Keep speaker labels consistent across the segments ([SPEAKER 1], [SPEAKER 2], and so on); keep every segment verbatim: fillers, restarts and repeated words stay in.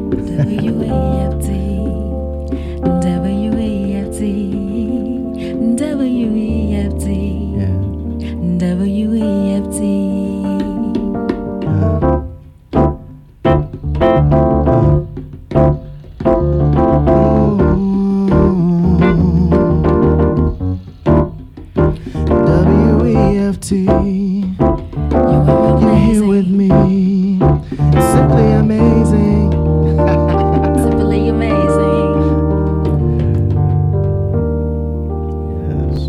[SPEAKER 1] W A F T, W A F T, W E F T,
[SPEAKER 2] Yeah.
[SPEAKER 1] W E F T.
[SPEAKER 2] W E F T, you're here with me. Simply amazing.
[SPEAKER 1] Simply amazing.
[SPEAKER 2] Yes.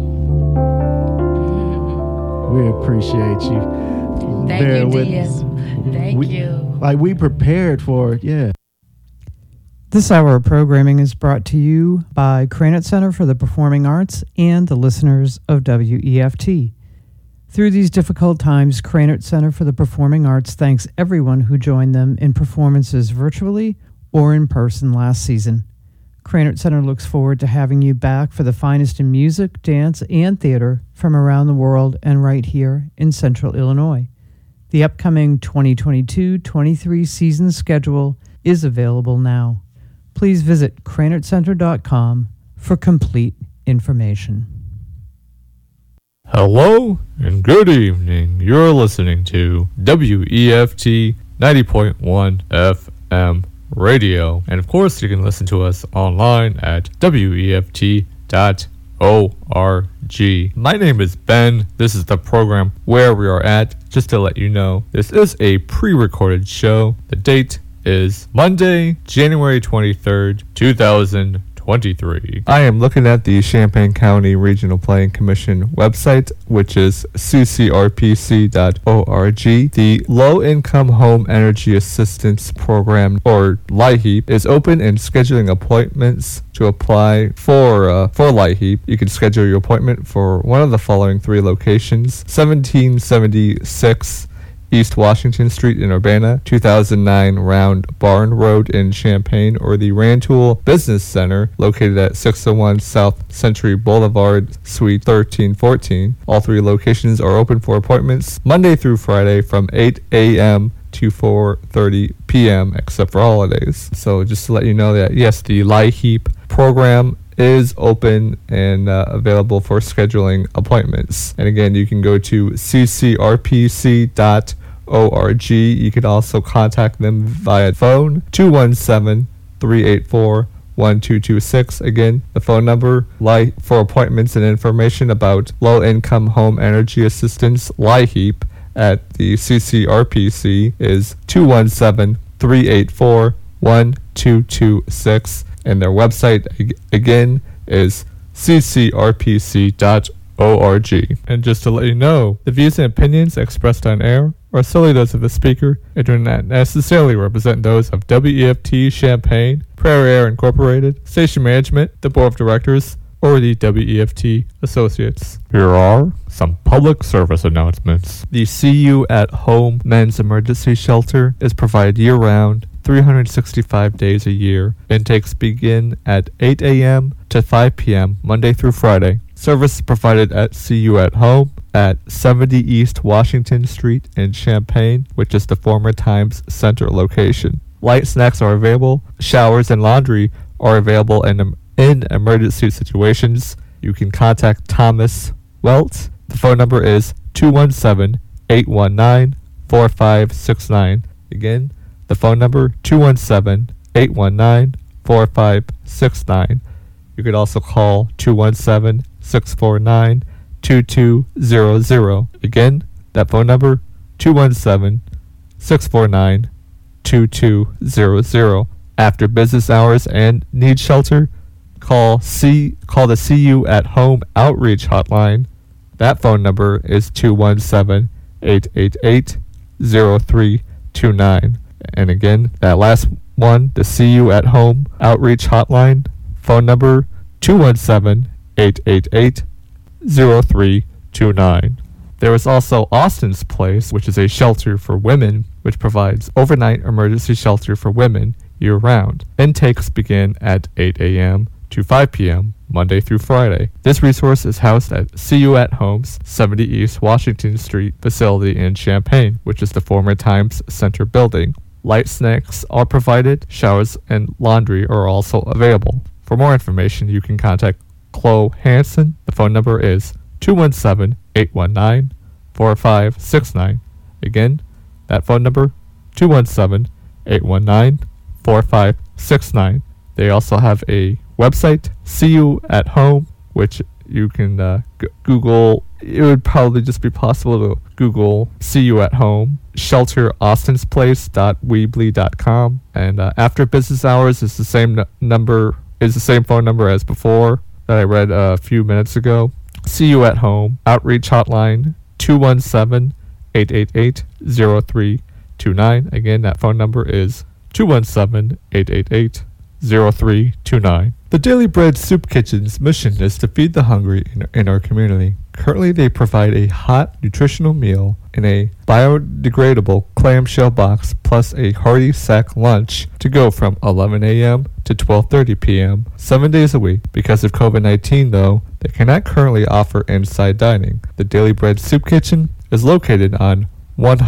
[SPEAKER 2] We appreciate you.
[SPEAKER 1] Thank
[SPEAKER 2] Bear
[SPEAKER 1] you,
[SPEAKER 2] with
[SPEAKER 1] dear.
[SPEAKER 2] us.
[SPEAKER 1] Thank
[SPEAKER 2] We-
[SPEAKER 1] you.
[SPEAKER 2] Like we prepared for it, yeah.
[SPEAKER 3] This hour of programming is brought to you by Cranit Center for the Performing Arts and the listeners of W E F T. Through these difficult times, Cranit Center for the Performing Arts thanks everyone who joined them in performances virtually or in person last season. Cranit Center looks forward to having you back for the finest in music, dance, and theater from around the world and right here in Central Illinois. The upcoming twenty twenty-two twenty-three season schedule is available now. Please visit cranit center dot com for complete information.
[SPEAKER 4] Hello and good evening. You're listening to W E F T ninety point one F M radio. And of course, you can listen to us online at W E F T dot org. My name is Ben. This is the program Where We Are At. Just to let you know, this is a pre-recorded show. The date is Monday, January twenty-third, two thousand twenty-three. I am looking at the Champaign County Regional Planning Commission website, which is c c r p c dot org. The Low Income Home Energy Assistance Program, or LIHEAP, is open and scheduling appointments to apply for uh, for LIHEAP. You can schedule your appointment for one of the following three locations: seventeen seventy-six East Washington Street in Urbana, two thousand nine Round Barn Road in Champaign, or the Rantoul Business Center located at six oh one South Century Boulevard, Suite thirteen fourteen. All three locations are open for appointments Monday through Friday from eight a.m. to four thirty p.m. except for holidays. So just to let you know that, yes, the LIHEAP program is open and uh, available for scheduling appointments. And again, you can go to c c r p c dot org. You can also contact them via phone two one seven, three eight four, one two two six. Again, the phone number li- for appointments and information about low-income home energy assistance, LIHEAP, at the C C R P C is two one seven, three eight four, one two two six. And their website, ag- again, is c c r p c dot org. And just to let you know, the views and opinions expressed on air are solely those of the speaker and do not necessarily represent those of W E F T Champaign, Prairie Air Incorporated, Station Management, the Board of Directors, or the W E F T Associates. Here are some public service announcements. The See You at Home Men's Emergency Shelter is provided year-round, three hundred sixty-five days a year. Intakes begin at eight a.m. to five p.m. Monday through Friday. Service is provided at See You at Home at seventy East Washington Street in Champaign, which is the former Times Center location. Light snacks are available. Showers and laundry are available in, in emergency situations. You can contact Thomas Welts. The phone number is two one seven, eight one nine, four five six nine. Again, the phone number two one seven, eight one nine, four five six nine. You could also call two one seven, six four nine, two two zero zero. Again, that phone number two one seven, six four nine, two two zero zero. After business hours and need shelter, call C call the See You at Home Outreach Hotline. That phone number is two one seven, eight eight eight, zero three two nine. And again, that last one, the See You at Home Outreach Hotline, phone number two one seven, eight eight eight, zero three two nine. There is also Austin's Place, which is a shelter for women, which provides overnight emergency shelter for women year-round. Intakes begin at eight a.m. to five p.m. Monday through Friday. This resource is housed at See You at Home's seventy East Washington Street facility in Champaign, which is the former Times Center building. Light snacks are provided. Showers and laundry are also available. For more information, you can contact Chloe Hansen. The phone number is two one seven, eight one nine, four five six nine. Again, that phone number, two one seven, eight one nine, four five six nine. They also have a website, See You at Home, which you can uh, g- Google. It would probably just be possible to Google See You at Home. shelter austins place dot weebly dot com. And uh, after business hours is the same n- number, is the same phone number as before that I read uh, a few minutes ago. See You at Home. Outreach hotline, two one seven, eight eight eight, zero three two nine. Again, that phone number is two one seven, eight eight eight, zero three two nine. The Daily Bread Soup Kitchen's mission is to feed the hungry in, in our community. Currently, they provide a hot, nutritional meal in a biodegradable clamshell box plus a hearty sack lunch to go from eleven a.m. to twelve thirty p.m. seven days a week. Because of covid nineteen, though, they cannot currently offer inside dining. The Daily Bread Soup Kitchen is located on one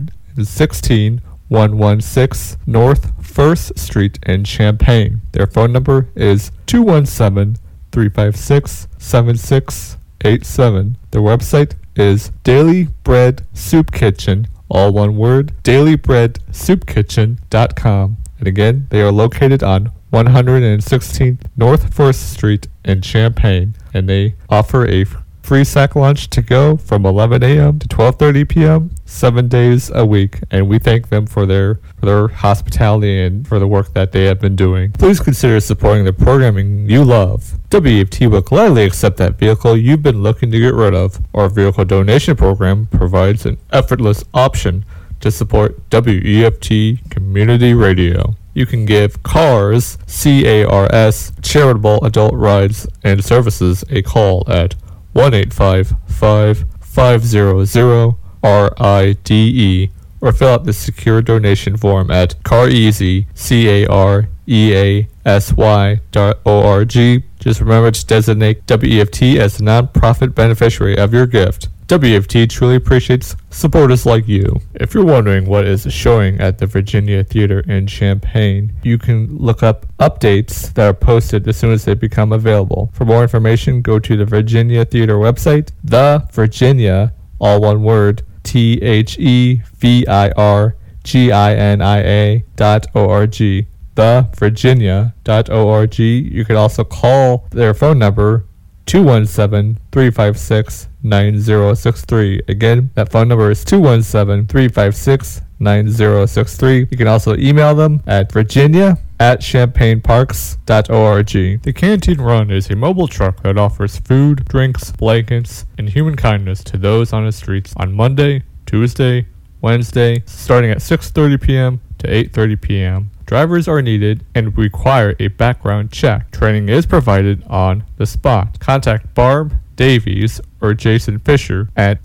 [SPEAKER 4] sixteen one sixteen North First Street in Champaign. Their phone number is two one seven, three five six, seven six eight seven. Their website is Daily Bread Soup Kitchen, all one word, daily bread soup kitchen dot com. And again, they are located on one sixteen North First Street in Champaign, and they offer a free sack lunch to go from eleven a.m. to twelve thirty p.m. seven days a week, and we thank them for their for their hospitality and for the work that they have been doing. Please consider supporting the programming you love. W E F T will gladly accept that vehicle you've been looking to get rid of. Our vehicle donation program provides an effortless option to support W E F T Community Radio. You can give CARS, C A R S, Charitable Adult Rides and Services a call at one eight five five, five zero zero, R I D E, or fill out the secure donation form at careasy, C A R E A S Y dot O R G. Just remember to designate W E F T as the nonprofit beneficiary of your gift. W E F T truly appreciates supporters like you. If you're wondering what is showing at the Virginia Theater in Champaign, you can look up updates that are posted as soon as they become available. For more information, go to the Virginia Theater website, the Virginia, all one word, T H E V I R G I N I A dot O R G, the Virginia dot O R G. You can also call their phone number, two one seven, three five six, nine zero six three. Again, that phone number is two one seven, three five six, nine zero six three. You can also email them at virginia at champaign parks dot org. The Canteen Run is a mobile truck that offers food, drinks, blankets, and human kindness to those on the streets on Monday, Tuesday, Wednesday, starting at six thirty p.m. to eight thirty p.m. Drivers are needed and require a background check. Training is provided on the spot. Contact Barb Davies or Jason Fisher at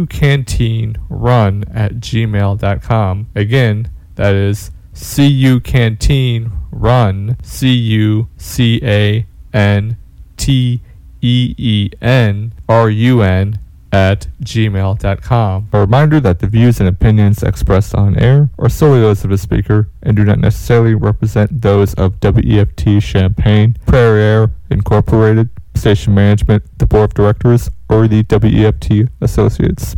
[SPEAKER 4] cucanteenrun at gmail dot com. Again, that is cucanteenrun, C U C A N T E E N R U N at gmail dot com. A reminder that the views and opinions expressed on air are solely those of the speaker and do not necessarily represent those of W E F T Champaign, Prairie Air Incorporated, station management, the board of directors, or the W E F T associates.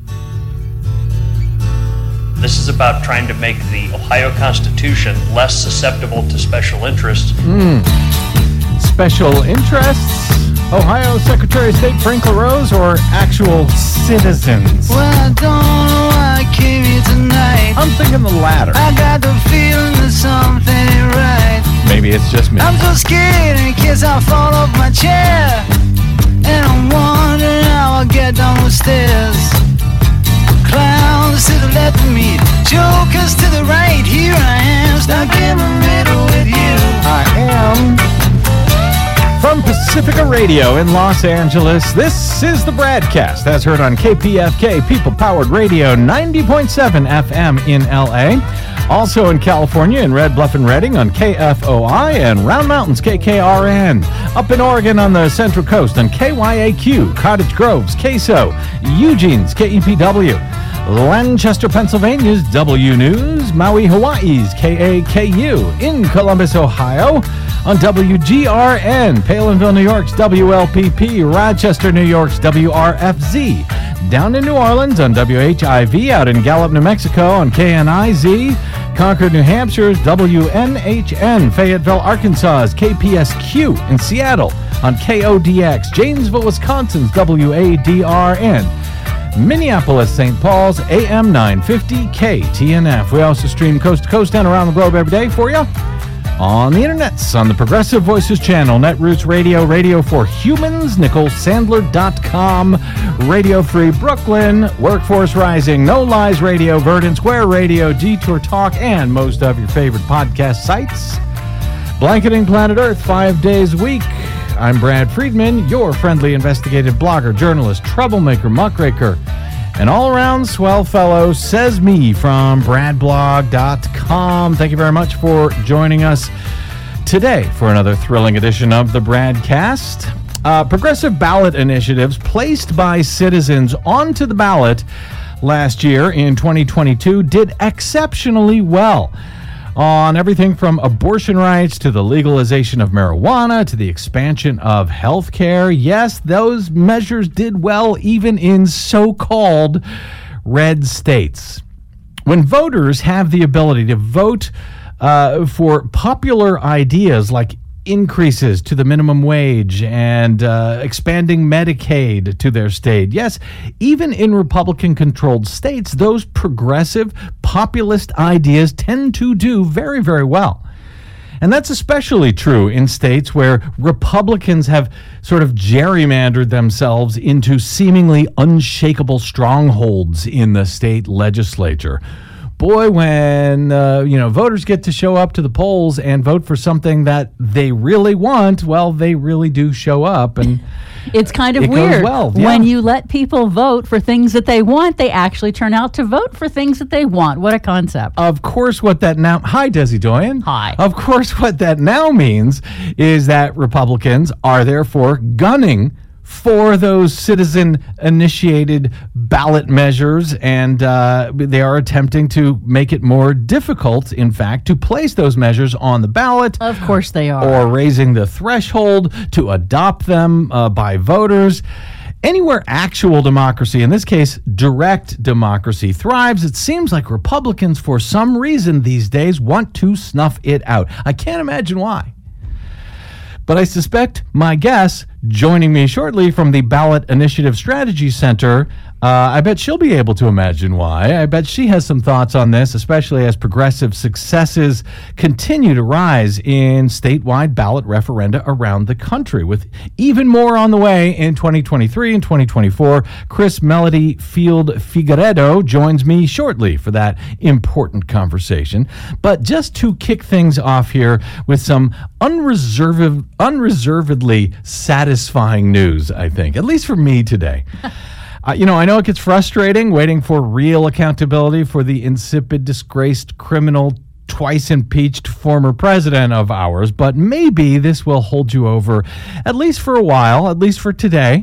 [SPEAKER 5] This is about trying to make the Ohio Constitution less susceptible to special interests.
[SPEAKER 3] Hmm. Special interests? Ohio Secretary of State Frank LaRose or actual citizens?
[SPEAKER 6] Well, I don't know why I came here tonight.
[SPEAKER 3] I'm thinking the latter.
[SPEAKER 6] I got the feeling that something ain't right.
[SPEAKER 3] Maybe it's just me.
[SPEAKER 6] I'm so scared in case I fall off my chair. And I'm wondering how I'll get down the stairs. Clowns to the left of me, jokers to the right. Here I am, stuck in the middle with you.
[SPEAKER 3] I am from Pacifica Radio in Los Angeles. This is the Bradcast, as heard on K P F K, People Powered Radio, ninety point seven F M in L A. Also in California, in Red Bluff and Redding on K F O I, and Round Mountains K K R N. Up in Oregon on the Central Coast on K Y A Q, Cottage Grove's K S O, Eugene's K E P W.
[SPEAKER 7] Lancaster, Pennsylvania's W News, Maui, Hawaii's K A K U, in Columbus, Ohio, on W G R N, Palinville, New York's W L P P, Rochester, New York's W R F Z, down in New Orleans on W H I V, out in Gallup, New Mexico on K N I Z, Concord, New Hampshire's W N H N, Fayetteville, Arkansas's K P S Q, in Seattle on K O D X, Janesville, Wisconsin's W A D R N, Minneapolis, Saint Paul's A M nine fifty K T N F. We also stream coast to coast and around the globe every day for you on the internets, on the Progressive Voices channel, Netroots Radio, Radio for Humans, Nicole Sandler dot com, Radio Free Brooklyn, Workforce Rising, No Lies Radio, Verdant Square Radio, Detour Talk, and most of your favorite podcast sites. Blanketing Planet Earth five days a week. I'm Brad Friedman, your friendly investigative blogger, journalist, troublemaker, muckraker, and all-around swell fellow, says me from brad blog dot com. Thank you very much for joining us today for another thrilling edition of the Bradcast. Uh, progressive ballot initiatives placed by citizens onto the ballot last year in twenty twenty-two did exceptionally well on everything from abortion rights to the legalization of marijuana to the expansion of health care. Yes, those measures did well even in so-called red states. When voters have the ability to vote uh, for popular ideas like increases to the minimum wage and uh, expanding Medicaid to their state. Yes, even in Republican-controlled states, those progressive, populist ideas tend to do very, very well. And that's especially true in states where Republicans have sort of gerrymandered themselves into seemingly unshakable strongholds in the state legislature. Boy, when uh, you know voters get to show up to the polls and vote for something that they really want, well, they really do show up, and
[SPEAKER 8] it's kind of
[SPEAKER 7] it
[SPEAKER 8] weird.
[SPEAKER 7] Goes well. Yeah.
[SPEAKER 8] When you let people vote for things that they want, they actually turn out to vote for things that they want. What a concept!
[SPEAKER 7] Of course, what that now hi Desi Doyen.
[SPEAKER 8] Hi.
[SPEAKER 7] Of course, what that now means is that Republicans are therefore gunning for those citizen-initiated ballot measures, and uh, they are attempting to make it more difficult, in fact, to place those measures on the ballot.
[SPEAKER 8] Of course they are.
[SPEAKER 7] Or raising the threshold to adopt them uh, by voters. Anywhere actual democracy, in this case, direct democracy, thrives, it seems like Republicans, for some reason these days, want to snuff it out. I can't imagine why. But I suspect my guess, joining me shortly from the Ballot Initiative Strategy Center, uh, I bet she'll be able to imagine why. I bet she has some thoughts on this, especially as progressive successes continue to rise in statewide ballot referenda around the country, with even more on the way in twenty twenty-three and twenty twenty-four. Chris Melody Field Figueredo joins me shortly for that important conversation. But just to kick things off here with some unreserved, unreservedly satisfying news, I think, at least for me today. Uh, you know, I know it gets frustrating waiting for real accountability for the insipid, disgraced, criminal, twice impeached former president of ours, but maybe this will hold you over, at least for a while, at least for today.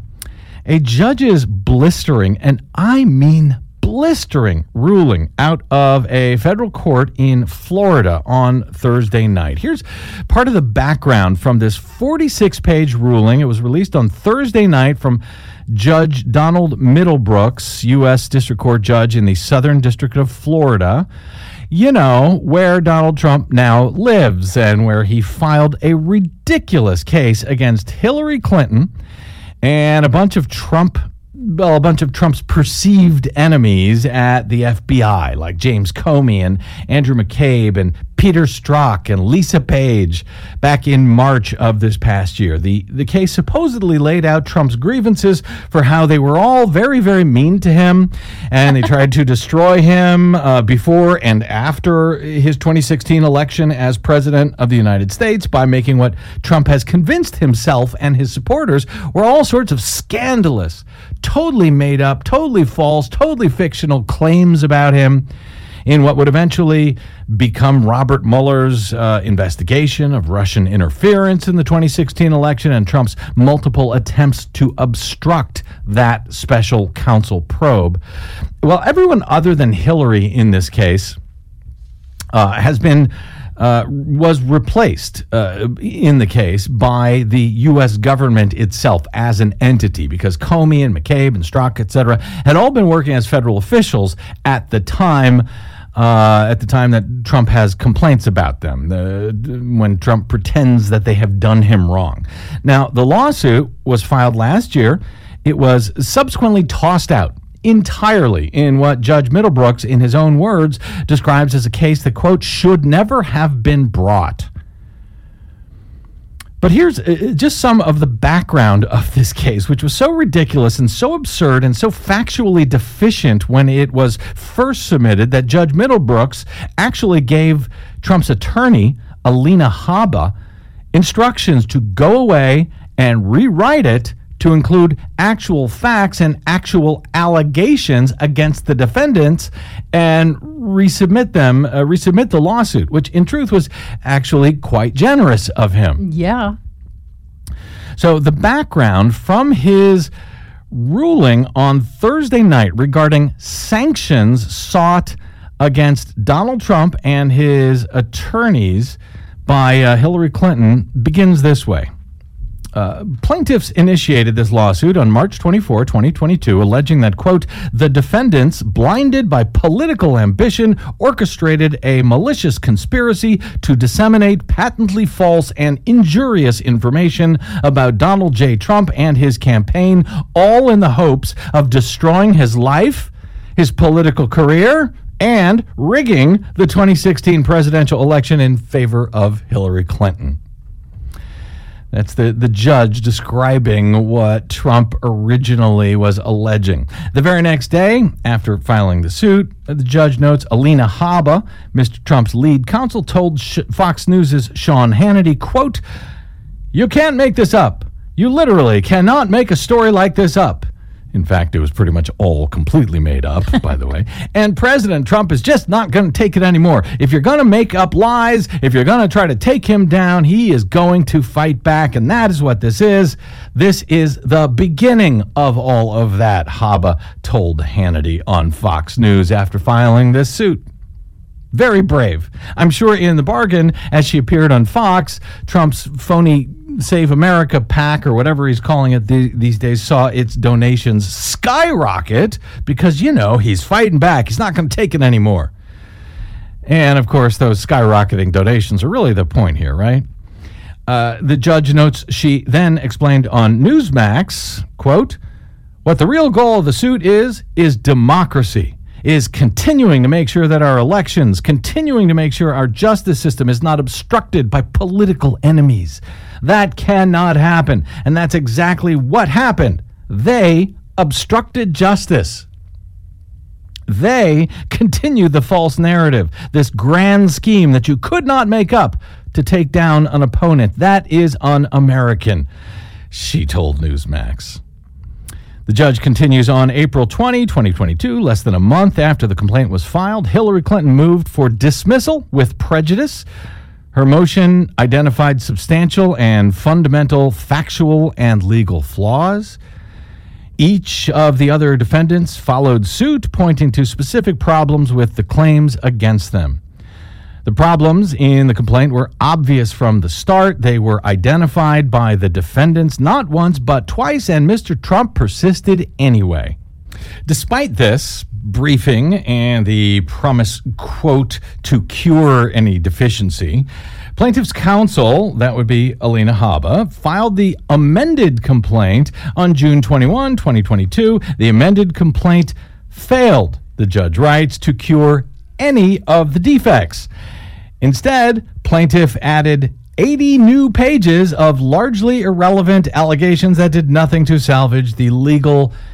[SPEAKER 7] A judge's blistering, and I mean blistering, ruling out of a federal court in Florida on Thursday night. Here's part of the background from this forty-six page ruling. It was released on Thursday night from Judge Donald Middlebrooks, U S District Court judge in the Southern District of Florida, you know, where Donald Trump now lives and where he filed a ridiculous case against Hillary Clinton and a bunch of Trump well, a bunch of Trump's perceived enemies at the F B I, like James Comey and Andrew McCabe and Peter Strzok and Lisa Page back in March of this past year. The the case supposedly laid out Trump's grievances for how they were all very, very mean to him, and they tried to destroy him uh, before and after his twenty sixteen election as president of the United States by making what Trump has convinced himself and his supporters were all sorts of scandalous, totally made up, totally false, totally fictional claims about him, in what would eventually become Robert Mueller's uh, investigation of Russian interference in the twenty sixteen election and Trump's multiple attempts to obstruct that special counsel probe. Well, everyone other than Hillary in this case uh, has been Uh, was replaced uh, in the case by the U S government itself as an entity, because Comey and McCabe and Strzok, et cetera, had all been working as federal officials at the time uh, at the time that Trump has complaints about them, the, when Trump pretends that they have done him wrong. Now, the lawsuit was filed last year. It was subsequently tossed out entirely in what Judge Middlebrooks, in his own words, describes as a case that, quote, should never have been brought. But here's uh, just some of the background of this case, which was so ridiculous and so absurd and so factually deficient when it was first submitted that Judge Middlebrooks actually gave Trump's attorney, Alina Habba, instructions to go away and rewrite it to include actual facts and actual allegations against the defendants and resubmit them, uh, resubmit the lawsuit, which in truth was actually quite generous of him.
[SPEAKER 8] Yeah.
[SPEAKER 7] So the background from his ruling on Thursday night regarding sanctions sought against Donald Trump and his attorneys by uh, Hillary Clinton begins this way. Uh, plaintiffs initiated this lawsuit on March twenty-fourth, twenty twenty-two, alleging that, quote, the defendants, blinded by political ambition, orchestrated a malicious conspiracy to disseminate patently false and injurious information about Donald J. Trump and his campaign, all in the hopes of destroying his life, his political career, and rigging the twenty sixteen presidential election in favor of Hillary Clinton. That's the, the judge describing what Trump originally was alleging. The very next day, after filing the suit, the judge notes Alina Habba, Mister Trump's lead counsel, told Sh- Fox News' Sean Hannity, quote, you can't make this up. You literally cannot make a story like this up. In fact, it was pretty much all completely made up, by the way. And President Trump is just not going to take it anymore. If you're going to make up lies, if you're going to try to take him down, he is going to fight back. And that is what this is. This is the beginning of all of that, Habba told Hannity on Fox News after filing this suit. Very brave. I'm sure in the bargain, as she appeared on Fox, Trump's phony Save America PAC, or whatever he's calling it th- these days, saw its donations skyrocket because, you know, he's fighting back. He's not going to take it anymore. And, of course, those skyrocketing donations are really the point here, right? Uh, the judge notes she then explained on Newsmax, quote, what the real goal of the suit is, is democracy. Is continuing to make sure that our elections, continuing to make sure our justice system is not obstructed by political enemies. That cannot happen. And that's exactly what happened. They obstructed justice. They continued the false narrative, this grand scheme that you could not make up to take down an opponent. That is un-American, she told Newsmax. The judge continues on April twentieth, twenty twenty-two, less than a month after the complaint was filed. Hillary Clinton moved for dismissal with prejudice. Her motion identified substantial and fundamental factual and legal flaws. Each of the other defendants followed suit, pointing to specific problems with the claims against them. The problems in the complaint were obvious from the start. They were identified by the defendants not once but twice, and Mister Trump persisted anyway. Despite this briefing and the promise, quote, to cure any deficiency, plaintiff's counsel, that would be Alina Habba, filed the amended complaint on June twenty-first, twenty twenty-two. The amended complaint failed, the judge writes, to cure any of the defects. Instead, plaintiff added eighty new pages of largely irrelevant allegations that did nothing to salvage the legal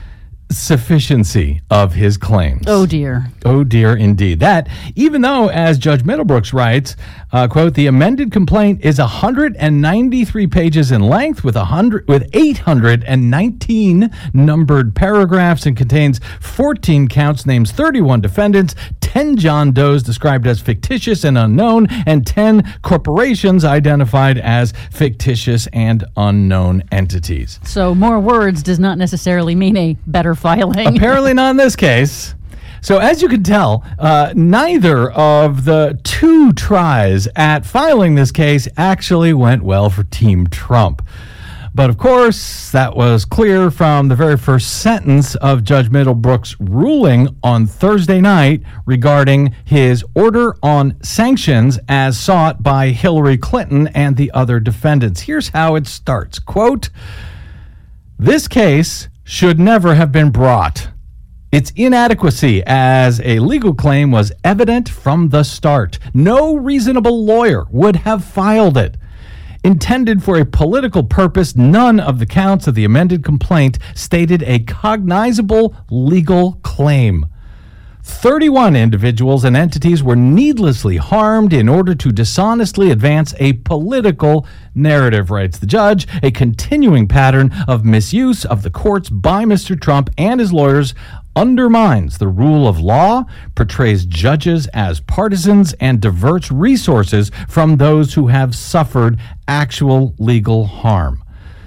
[SPEAKER 7] sufficiency of his claims.
[SPEAKER 8] Oh, dear.
[SPEAKER 7] Oh, dear, indeed. That, even though, as Judge Middlebrooks writes, uh, quote, the amended complaint is one hundred ninety-three pages in length with, one hundred, with eight hundred nineteen numbered paragraphs and contains fourteen counts, names thirty-one defendants, ten John Does described as fictitious and unknown, and ten corporations identified as fictitious and unknown entities.
[SPEAKER 8] So more words does not necessarily mean a better filing.
[SPEAKER 7] Apparently not in this case. So as you can tell, uh, neither of the two tries at filing this case actually went well for Team Trump. But of course, that was clear from the very first sentence of Judge Middlebrooks' ruling on Thursday night regarding his order on sanctions as sought by Hillary Clinton and the other defendants. Here's how it starts. Quote, this case should never have been brought. Its inadequacy as a legal claim was evident from the start. No reasonable lawyer would have filed it. Intended for a political purpose, none of the counts of the amended complaint stated a cognizable legal claim. thirty-one individuals and entities were needlessly harmed in order to dishonestly advance a political narrative, writes the judge, a continuing pattern of misuse of the courts by Mister Trump and his lawyers undermines the rule of law, portrays judges as partisans, and diverts resources from those who have suffered actual legal harm.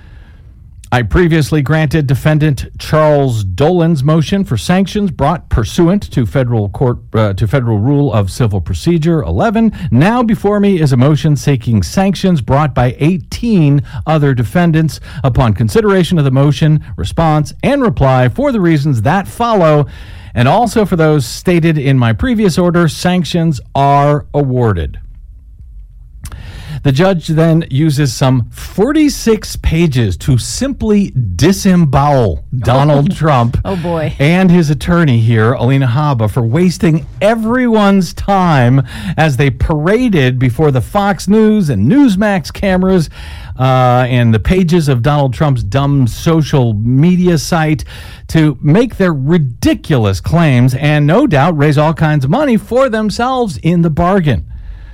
[SPEAKER 7] I previously granted defendant Charles Dolan's motion for sanctions brought pursuant to federal court uh, to federal rule of civil procedure eleven. Now before me is a motion seeking sanctions brought by eighteen other defendants. Upon consideration of the motion, response, and reply for the reasons that follow, and also for those stated in my previous order, sanctions are awarded. The judge then uses some forty-six pages to simply disembowel Donald
[SPEAKER 8] Oh.
[SPEAKER 7] Trump
[SPEAKER 8] Oh, boy.
[SPEAKER 7] and his attorney here, Alina Habba, for wasting everyone's time as they paraded before the Fox News and Newsmax cameras uh, and the pages of Donald Trump's dumb social media site to make their ridiculous claims and no doubt raise all kinds of money for themselves in the bargain.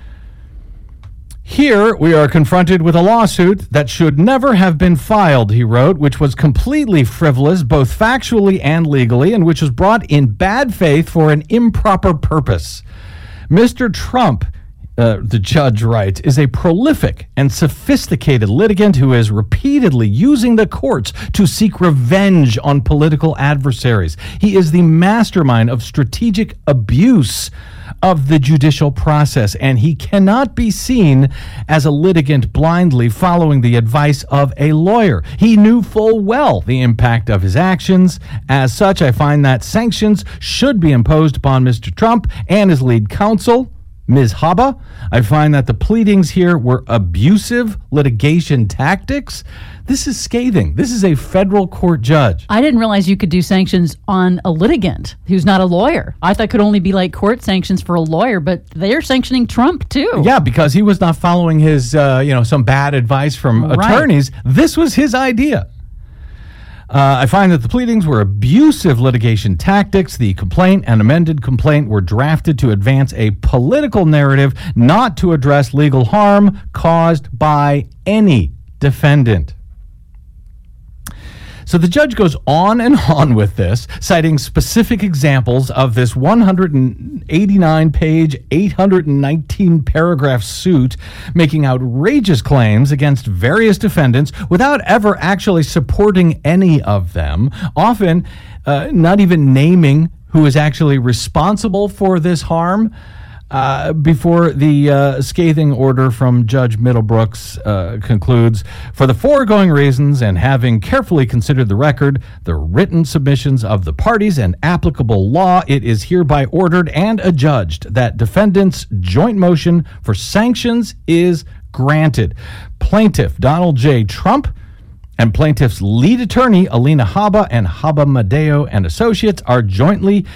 [SPEAKER 7] Here, we are confronted with a lawsuit that should never have been filed, he wrote, which was completely frivolous, both factually and legally, and which was brought in bad faith for an improper purpose. Mister Trump, uh, the judge writes, is a prolific and sophisticated litigant who is repeatedly using the courts to seek revenge on political adversaries. He is the mastermind of strategic abuse of the judicial process, and he cannot be seen as a litigant blindly following the advice of a lawyer. He knew full well the impact of his actions. As such, I find that sanctions should be imposed upon Mister Trump and his lead counsel, Miz Habba. I find that the pleadings here were abusive litigation tactics. This is scathing. This is a federal court judge.
[SPEAKER 8] I didn't realize you could do sanctions on a litigant who's not a lawyer. I thought it could only be like court sanctions for a lawyer, but they're sanctioning Trump too.
[SPEAKER 7] Yeah, because he was not following his, uh, you know, some bad advice from
[SPEAKER 8] Right.
[SPEAKER 7] attorneys. This was his idea. Uh, I find that the pleadings were abusive litigation tactics. The complaint and amended complaint were drafted to advance a political narrative, not to address legal harm caused by any defendant. So the judge goes on and on with this, citing specific examples of this one hundred eighty-nine page, eight hundred nineteen paragraph suit, making outrageous claims against various defendants without ever actually supporting any of them, often uh, not even naming who is actually responsible for this harm. Uh, before the uh, scathing order from Judge Middlebrooks uh, concludes, for the foregoing reasons and having carefully considered the record, the written submissions of the parties and applicable law, it is hereby ordered and adjudged that defendant's joint motion for sanctions is granted. Plaintiff Donald J. Trump and plaintiff's lead attorney Alina Habba and Habba Madeo and Associates are jointly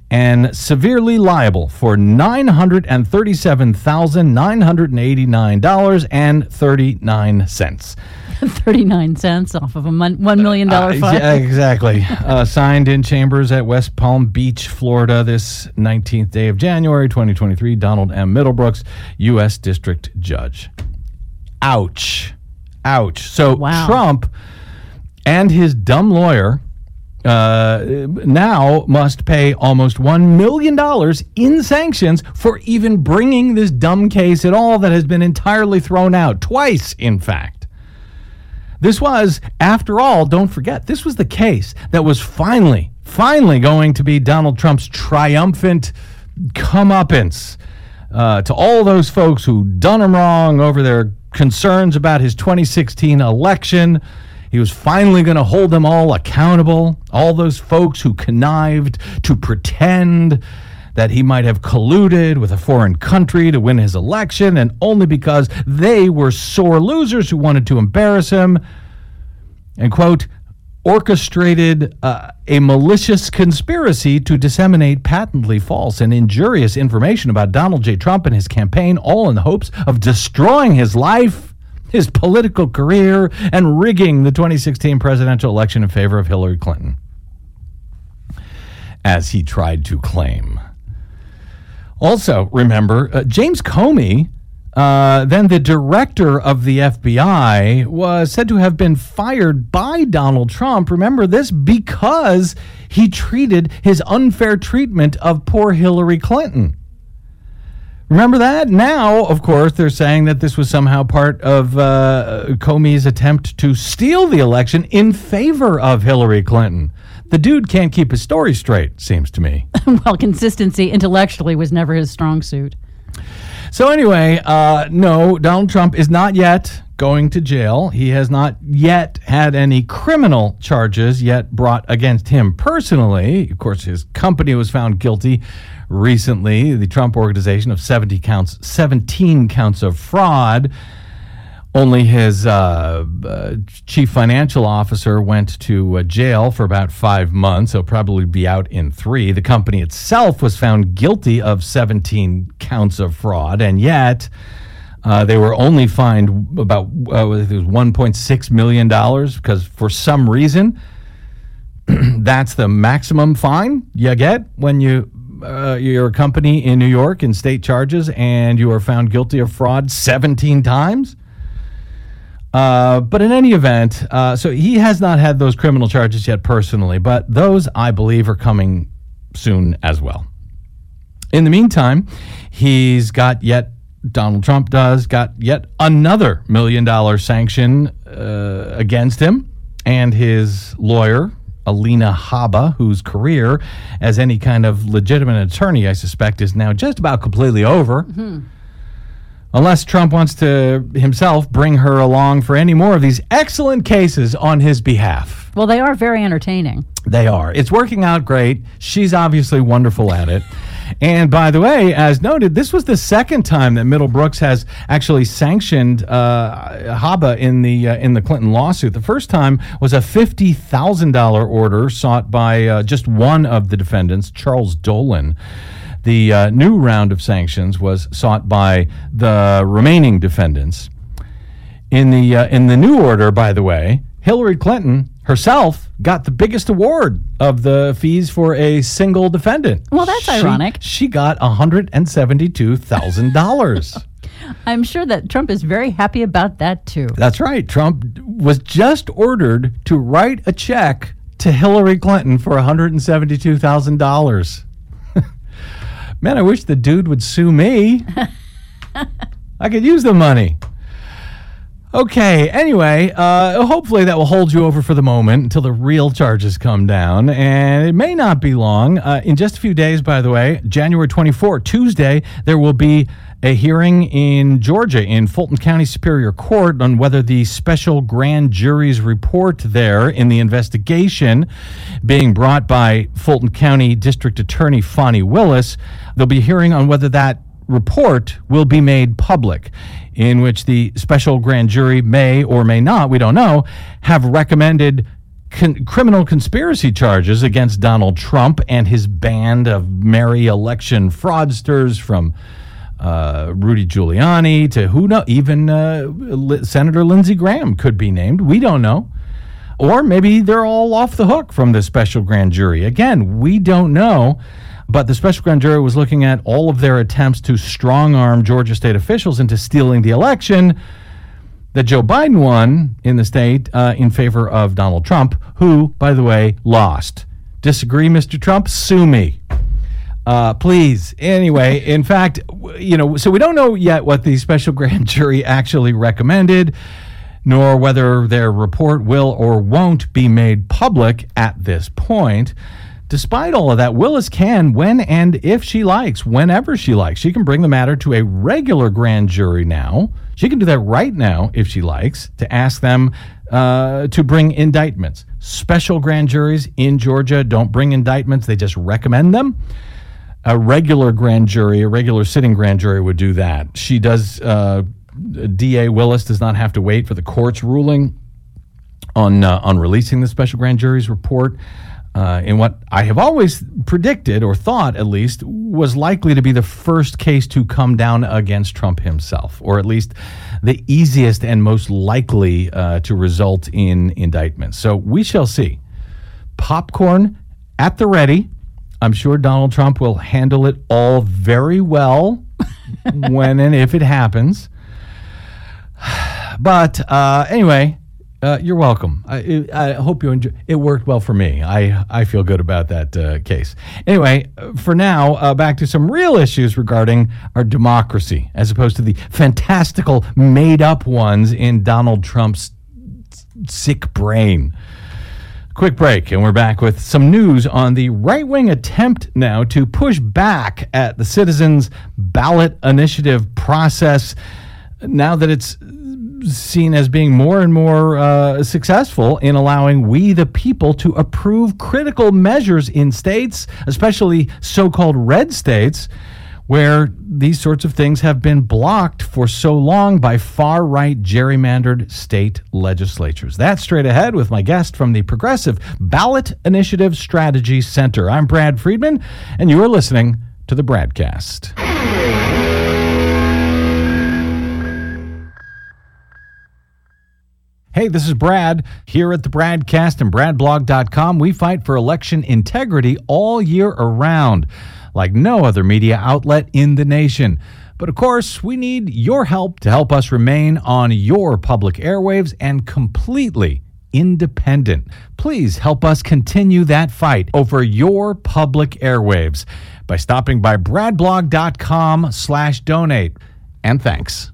[SPEAKER 7] and severely liable for nine hundred thirty-seven thousand nine hundred eighty-nine dollars and thirty-nine cents.
[SPEAKER 8] thirty-nine cents off of a mon- one million dollars
[SPEAKER 7] Uh,
[SPEAKER 8] fine.
[SPEAKER 7] yeah, exactly. uh, signed in chambers at West Palm Beach, Florida, this nineteenth day of January, twenty twenty-three. Donald M. Middlebrooks, U S District Judge. Ouch. Ouch. So
[SPEAKER 8] Wow.
[SPEAKER 7] Trump and his dumb lawyer uh, now must pay almost one million dollars in sanctions for even bringing this dumb case at all that has been entirely thrown out. Twice, in fact. This was, after all, don't forget, this was the case that was finally, finally going to be Donald Trump's triumphant comeuppance uh, to all those folks who done him wrong over their concerns about his twenty sixteen election. He was finally going to hold them all accountable, all those folks who connived to pretend that he might have colluded with a foreign country to win his election, and only because they were sore losers who wanted to embarrass him, and, quote, orchestrated uh, a malicious conspiracy to disseminate patently false and injurious information about Donald J. Trump and his campaign, all in the hopes of destroying his life, his political career, and rigging the twenty sixteen presidential election in favor of Hillary Clinton, as he tried to claim. Also, remember, uh, James Comey, uh, then the director of the F B I, was said to have been fired by Donald Trump. Remember this because he treated his unfair treatment of poor Hillary Clinton. Remember that? Now, of course, they're saying that this was somehow part of uh, Comey's attempt to steal the election in favor of Hillary Clinton. The dude can't keep his story straight, seems to me.
[SPEAKER 8] Well, consistency intellectually was never his strong suit.
[SPEAKER 7] So anyway, uh, no, Donald Trump is not yet going to jail. He has not yet had any criminal charges yet brought against him personally. Of course, his company was found guilty recently, the Trump Organization, of seventy counts, seventeen counts of fraud. Only his uh, uh, chief financial officer went to uh, jail for about five months. He'll probably be out in three. The company itself was found guilty of seventeen counts of fraud, and yet uh, they were only fined about uh, it was one point six million dollars because for some reason that's the maximum fine you get when you uh, you're a company in New York in state charges and you are found guilty of fraud seventeen times. Uh, but in any event, uh, so he has not had those criminal charges yet personally, but those, I believe, are coming soon as well. In the meantime, he's got yet, Donald Trump does, got yet another million dollar sanction uh, against him and his lawyer, Alina Habba, whose career as any kind of legitimate attorney, I suspect, is now just about completely over. Mm-hmm. Unless Trump wants to himself bring her along for any more of these excellent cases on his behalf.
[SPEAKER 8] Well, they are very entertaining.
[SPEAKER 7] They are. It's working out great. She's obviously wonderful at it. And by the way, as noted, this was the second time that Middlebrooks has actually sanctioned uh, Habba in the uh, in the Clinton lawsuit. The first time was a fifty thousand dollars order sought by uh, just one of the defendants, Charles Dolan. The uh, new round of sanctions was sought by the remaining defendants. In the uh, in the new order, by the way, Hillary Clinton herself got the biggest award of the fees for a single defendant.
[SPEAKER 8] Well, that's
[SPEAKER 7] she,
[SPEAKER 8] ironic.
[SPEAKER 7] She got one hundred seventy-two thousand dollars.
[SPEAKER 8] I'm sure that Trump is very happy about that, too.
[SPEAKER 7] That's right. Trump was just ordered to write a check to Hillary Clinton for one hundred seventy-two thousand dollars. Man, I wish the dude would sue me. I could use the money. Okay, anyway, uh, hopefully that will hold you over for the moment until the real charges come down. And it may not be long. Uh, in just a few days, by the way, January twenty-fourth, Tuesday, there will be a hearing in Georgia in Fulton County Superior Court on whether the special grand jury's report there in the investigation being brought by Fulton County District Attorney Fani Willis, there'll be a hearing on whether that report will be made public, in which the special grand jury may or may not, we don't know, have recommended con- criminal conspiracy charges against Donald Trump and his band of merry election fraudsters, from uh, Rudy Giuliani to who knows, even uh, Li- Senator Lindsey Graham could be named. We don't know. Or maybe they're all off the hook from the special grand jury. Again, we don't know. But the special grand jury was looking at all of their attempts to strong-arm Georgia state officials into stealing the election that Joe Biden won in the state uh, in favor of Donald Trump, who, by the way, lost. Disagree, Mister Trump? Sue me. Uh, please. Anyway, in fact, you know, so we don't know yet what the special grand jury actually recommended, nor whether their report will or won't be made public at this point. Despite all of that, Willis can, when and if she likes, whenever she likes, she can bring the matter to a regular grand jury now. She can do that right now if she likes, to ask them uh, to bring indictments. Special grand juries in Georgia don't bring indictments, they just recommend them. A regular grand jury, a regular sitting grand jury would do that. She does... Uh, D A Willis does not have to wait for the court's ruling on uh, on releasing the special grand jury's report uh, in what I have always predicted, or thought at least, was likely to be the first case to come down against Trump himself, or at least the easiest and most likely uh, to result in indictments. So we shall see. Popcorn at the ready. I'm sure Donald Trump will handle it all very well when and if it happens. But uh, anyway, uh, you're welcome. I, I hope you enjoy. It worked well for me. I, I feel good about that uh, case. Anyway, for now, uh, back to some real issues regarding our democracy, as opposed to the fantastical made-up ones in Donald Trump's sick brain. Quick break, and we're back with some news on the right-wing attempt now to push back at the Citizens Ballot Initiative process, now that it's seen as being more and more uh, successful in allowing we the people to approve critical measures in states, especially so-called red states, where these sorts of things have been blocked for so long by far-right gerrymandered state legislatures. That's straight ahead with my guest from the Progressive Ballot Initiative Strategy Center. I'm Brad Friedman, and you are listening to the Bradcast. Hey, this is Brad. Here at the Bradcast and brad blog dot com, we fight for election integrity all year around, like no other media outlet in the nation. But of course, we need your help to help us remain on your public airwaves and completely independent. Please help us continue that fight over your public airwaves by stopping by brad blog dot com slash donate. And thanks.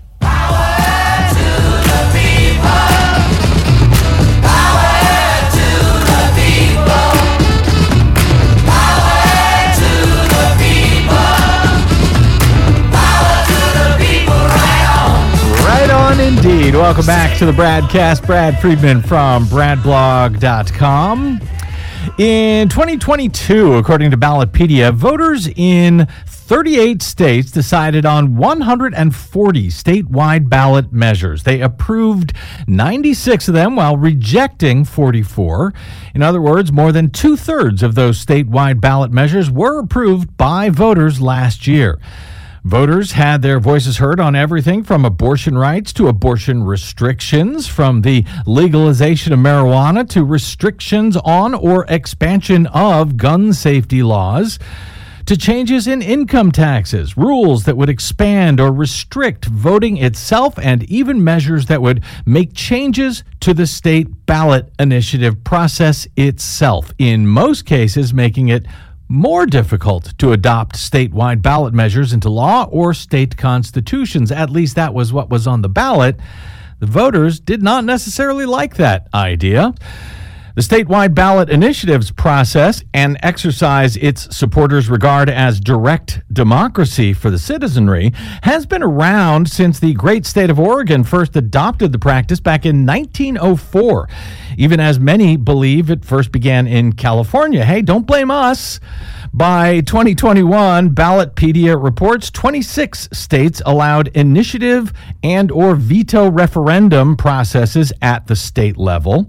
[SPEAKER 7] Right on indeed. Welcome back to the Bradcast. Brad Friedman from brad blog dot com. In twenty twenty-two, according to Ballotpedia, voters in thirty-eight states decided on one hundred forty statewide ballot measures. They approved ninety-six of them while rejecting forty-four. In other words, more than two-thirds of those statewide ballot measures were approved by voters last year. Voters had their voices heard on everything from abortion rights to abortion restrictions, from the legalization of marijuana to restrictions on or expansion of gun safety laws, to changes in income taxes, rules that would expand or restrict voting itself, and even measures that would make changes to the state ballot initiative process itself, in most cases making it more difficult to adopt statewide ballot measures into law or state constitutions. At least that was what was on the ballot. The voters did not necessarily like that idea. The statewide ballot initiatives process, an exercise its supporters regard as direct democracy for the citizenry, has been around since the great state of Oregon first adopted the practice back in nineteen oh four, even as many believe it first began in California. Hey, don't blame us. By twenty twenty-one, Ballotpedia reports twenty-six states allowed initiative and or veto referendum processes at the state level.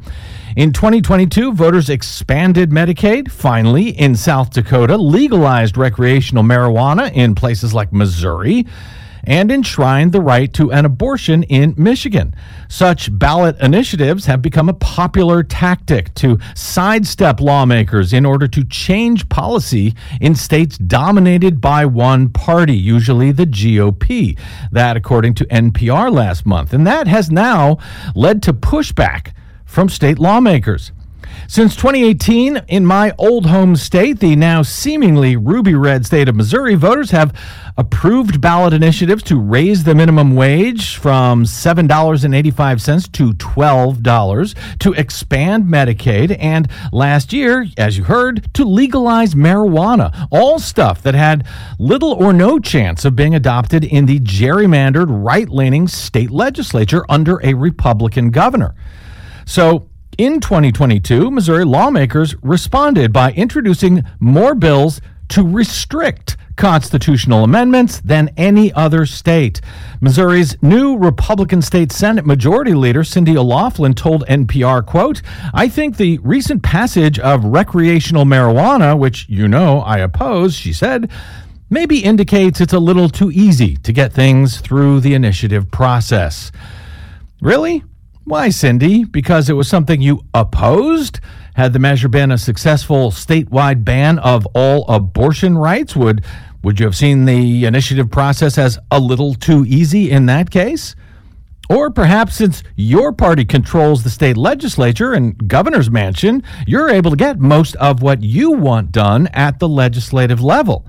[SPEAKER 7] In twenty twenty-two, voters expanded Medicaid, finally, in South Dakota, legalized recreational marijuana in places like Missouri, and enshrined the right to an abortion in Michigan. Such ballot initiatives have become a popular tactic to sidestep lawmakers in order to change policy in states dominated by one party, usually the G O P. That, according to N P R last month. And that has now led to pushback from state lawmakers. Since twenty eighteen, in my old home state, the now seemingly ruby red state of Missouri, voters have approved ballot initiatives to raise the minimum wage from seven dollars and eighty-five cents to twelve dollars, to expand Medicaid, and last year, as you heard, to legalize marijuana. All stuff that had little or no chance of being adopted in the gerrymandered, right-leaning state legislature under a Republican governor. So, in twenty twenty-two, Missouri lawmakers responded by introducing more bills to restrict constitutional amendments than any other state. Missouri's new Republican State Senate Majority Leader, Cindy O'Laughlin, told N P R, quote, "I think the recent passage of recreational marijuana, which you know I oppose," she said, maybe indicates it's a little too easy to get things through the initiative process. Really? Why, Cindy? Because it was something you opposed? Had the measure been a successful statewide ban of all abortion rights, would would you have seen the initiative process as a little too easy in that case? Or perhaps since your party controls the state legislature and governor's mansion, you're able to get most of what you want done at the legislative level.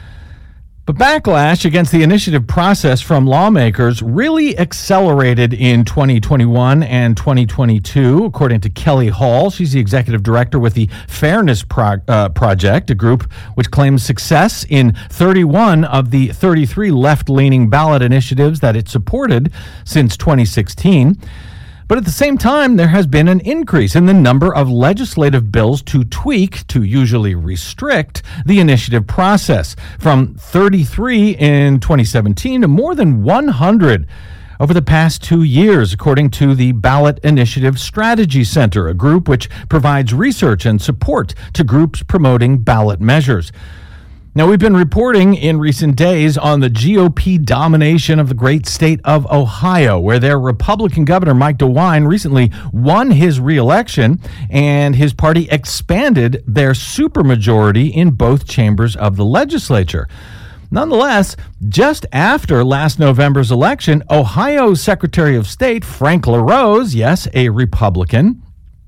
[SPEAKER 7] But backlash against the initiative process from lawmakers really accelerated in twenty twenty-one and twenty twenty-two, according to Kelly Hall. She's the executive director with the Fairness Pro- uh, Project, a group which claims success in thirty-one of the thirty-three left-leaning ballot initiatives that it supported since twenty sixteen. But at the same time, there has been an increase in the number of legislative bills to tweak, to usually restrict, the initiative process, from thirty-three in twenty seventeen to more than one hundred over the past two years, according to the Ballot Initiative Strategy Center, a group which provides research and support to groups promoting ballot measures. Now, we've been reporting in recent days on the G O P domination of the great state of Ohio, where their Republican governor, Mike DeWine, recently won his reelection, and his party expanded their supermajority in both chambers of the legislature. Nonetheless, just after last November's election, Ohio's Secretary of State, Frank LaRose, yes, a Republican,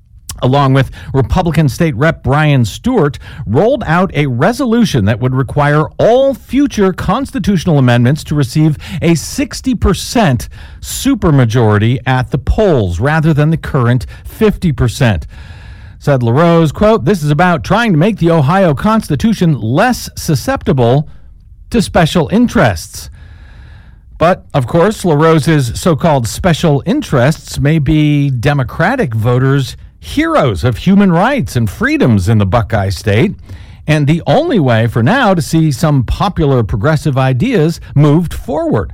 [SPEAKER 7] along with Republican State Rep Brian Stewart, rolled out a resolution that would require all future constitutional amendments to receive a sixty percent supermajority at the polls, rather than the current fifty percent. Said LaRose, quote, "This is about trying to make the Ohio Constitution less susceptible to special interests." But, of course, LaRose's so-called special interests may be Democratic voters' heroes of human rights and freedoms in the Buckeye State, and the only way for now to see some popular progressive ideas moved forward.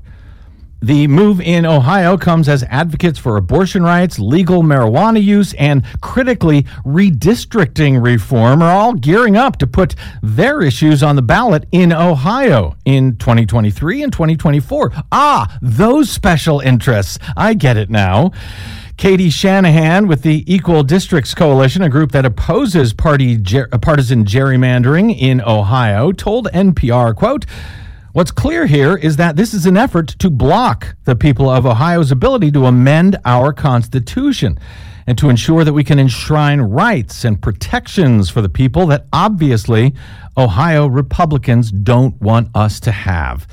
[SPEAKER 7] The move in Ohio comes as advocates for abortion rights, legal marijuana use, and critically redistricting reform are all gearing up to put their issues on the ballot in Ohio in twenty twenty-three and twenty twenty-four. Ah, those special interests. I get it now. Katie Shanahan with the Equal Districts Coalition, a group that opposes party ger- partisan gerrymandering in Ohio, told N P R, quote, "What's clear here is that this is an effort to block the people of Ohio's ability to amend our Constitution and to ensure that we can enshrine rights and protections for the people that obviously Ohio Republicans don't want us to have."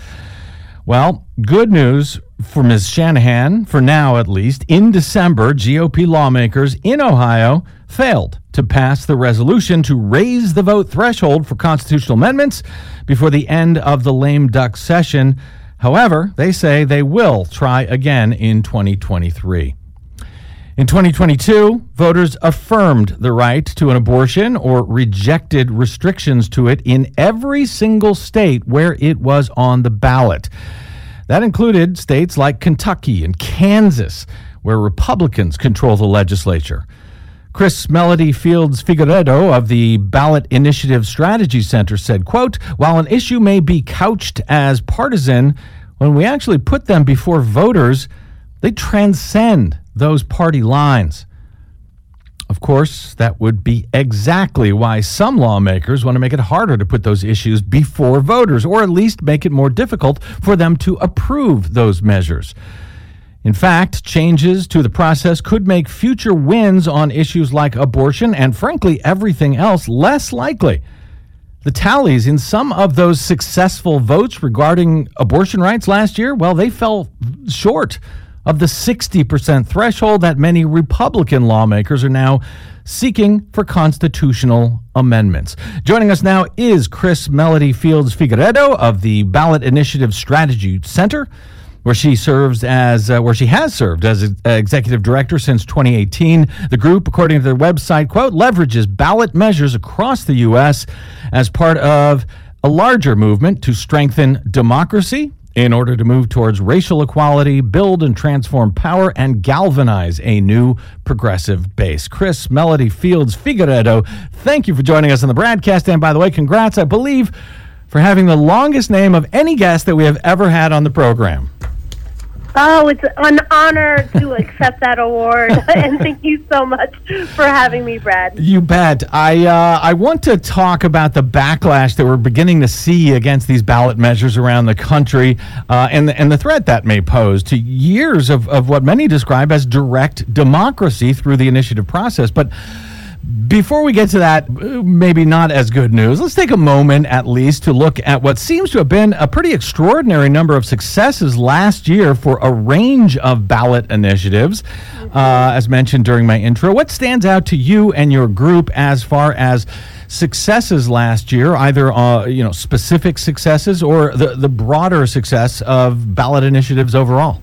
[SPEAKER 7] Well, good news for Miz Shanahan, for now at least. In December, G O P lawmakers in Ohio failed to pass the resolution to raise the vote threshold for constitutional amendments before the end of the lame duck session. However, they say they will try again in twenty twenty-three. In twenty twenty-two, voters affirmed the right to an abortion or rejected restrictions to it in every single state where it was on the ballot. That included states like Kentucky and Kansas, where Republicans control the legislature. Chris Melody Fields Figueredo of the Ballot Initiative Strategy Center said, quote, while an issue may be couched as partisan, when we actually put them before voters, they transcend those party lines. Of course, that would be exactly why some lawmakers want to make it harder to put those issues before voters, or at least make it more difficult for them to approve those measures. In fact, changes to the process could make future wins on issues like abortion and, frankly, everything else less likely. The tallies in some of those successful votes regarding abortion rights last year, well, they fell short of the sixty percent threshold that many Republican lawmakers are now seeking for constitutional amendments. Joining us now is Chris Melody Fields Figueredo of the Ballot Initiative Strategy Center, where she serves as, uh, where she has served as a, uh, executive director since twenty eighteen. The group, according to their website, quote, leverages ballot measures across the U S as part of a larger movement to strengthen democracy in order to move towards racial equality, build and transform power, and galvanize a new progressive base. Chris Melody Fields Figueredo, thank you for joining us on the broadcast. And by the way, congrats, I believe, for having the longest name of any guest that we have ever had on the program.
[SPEAKER 9] Oh, it's an honor to accept that award, and thank you so much for having me, Brad.
[SPEAKER 7] You bet. I uh, I want to talk about the backlash that we're beginning to see against these ballot measures around the country, uh, and, the, and the threat that may pose to years of, of what many describe as direct democracy through the initiative process. But before we get to that, maybe not as good news, let's take a moment at least to look at what seems to have been a pretty extraordinary number of successes last year for a range of ballot initiatives, uh, as mentioned during my intro. What stands out to you and your group as far as successes last year, either uh, you know specific successes or the, the broader success of ballot initiatives overall?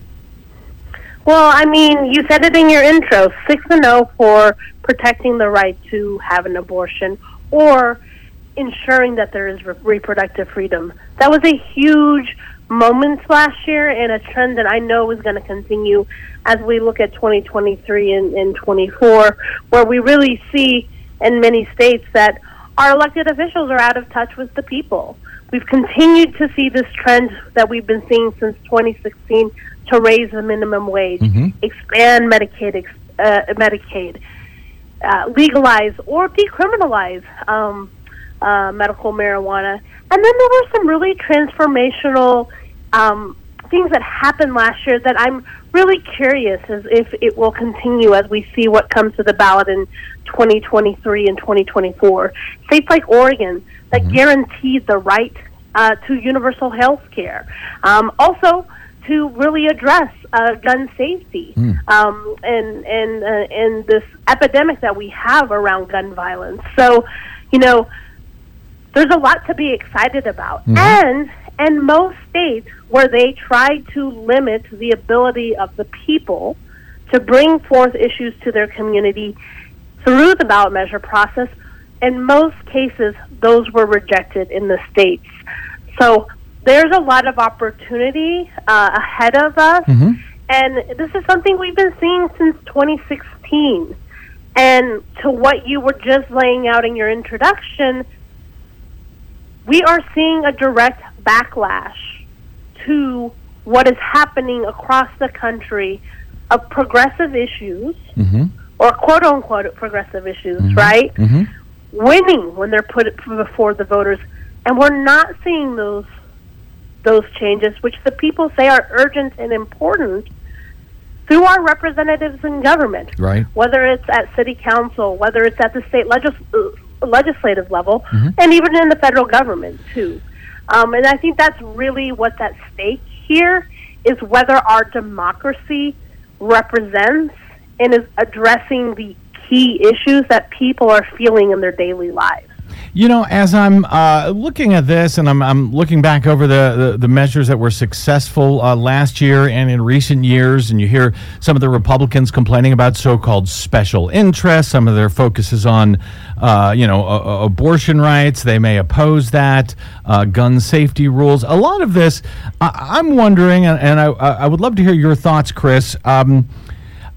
[SPEAKER 9] Well, I mean, you said it in your intro, six and oh for protecting the right to have an abortion or ensuring that there is re- reproductive freedom. That was a huge moment last year and a trend that I know is going to continue as we look at twenty twenty-three and, and twenty-four, where we really see in many states that our elected officials are out of touch with the people. We've continued to see this trend that we've been seeing since twenty sixteen to raise the minimum wage, mm-hmm. expand Medicaid, ex- uh, Medicaid, uh, legalize or decriminalize um, uh, medical marijuana. And then there were some really transformational um, things that happened last year that I'm really curious as if it will continue as we see what comes to the ballot in twenty twenty-three and twenty twenty-four. States like Oregon that mm-hmm. guaranteed the right uh, to universal health care. Um, also, to really address uh, gun safety mm. um, and and uh, and this epidemic that we have around gun violence. So, you know, there's a lot to be excited about. Mm-hmm. And and most states where they try to limit the ability of the people to bring forth issues to their community through the ballot measure process, in most cases, those were rejected in the states. So there's a lot of opportunity uh, ahead of us, mm-hmm. and this is something we've been seeing since twenty sixteen. And to what you were just laying out in your introduction, we are seeing a direct backlash to what is happening across the country of progressive issues, mm-hmm. or quote-unquote progressive issues, mm-hmm. right? Mm-hmm. Winning when they're put before the voters. And we're not seeing those those changes, which the people say are urgent and important, through our representatives in government.
[SPEAKER 7] Right.
[SPEAKER 9] Whether it's at city council, whether it's at the state legis- legislative level, mm-hmm. and even in the federal government, too. Um, and I think that's really what's at stake here, is whether our democracy represents and is addressing the key issues that people are feeling in their daily lives.
[SPEAKER 7] You know, as I'm uh, looking at this and I'm, I'm looking back over the, the, the measures that were successful uh, last year and in recent years, and you hear some of the Republicans complaining about so-called special interests. Some of their focus is on, uh, you know, uh, abortion rights. They may oppose that, uh, gun safety rules. A lot of this, I, I'm wondering, and, and I, I would love to hear your thoughts, Chris. Um,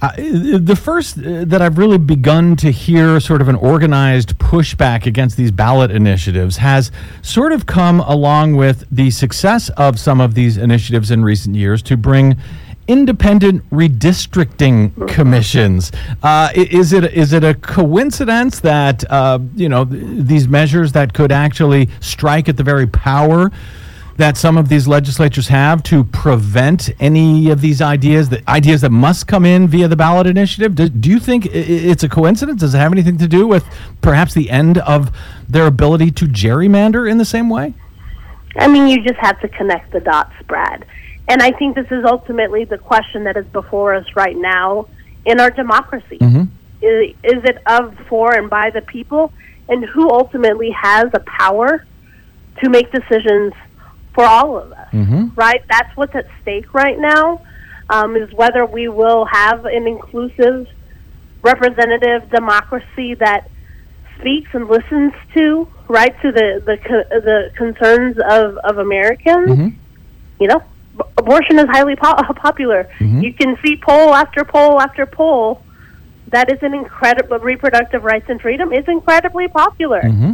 [SPEAKER 7] Uh, the first uh, that I've really begun to hear sort of an organized pushback against these ballot initiatives has sort of come along with the success of some of these initiatives in recent years to bring independent redistricting commissions. Uh, i- is it is it a coincidence that uh, you know th- these measures that could actually strike at the very power that some of these legislatures have to prevent any of these ideas, the ideas that must come in via the ballot initiative? Do, do you think i- i- it's a coincidence? Does it have anything to do with perhaps the end of their ability to gerrymander in the same way?
[SPEAKER 9] I mean, you just have to connect the dots, Brad. And I think this is ultimately the question that is before us right now in our democracy.
[SPEAKER 7] Mm-hmm.
[SPEAKER 9] Is, is it of, for, and by the people? And who ultimately has the power to make decisions for all of us,
[SPEAKER 7] Mm-hmm.
[SPEAKER 9] right? That's what's at stake right now, um, is whether we will have an inclusive, representative democracy that speaks and listens to, right, to the the, co- the concerns of, of Americans.
[SPEAKER 7] Mm-hmm.
[SPEAKER 9] You know, b- abortion is highly po- popular.
[SPEAKER 7] Mhm.
[SPEAKER 9] You can see poll after poll after poll that is an incredible reproductive rights and freedom is incredibly popular.
[SPEAKER 7] Mm-hmm.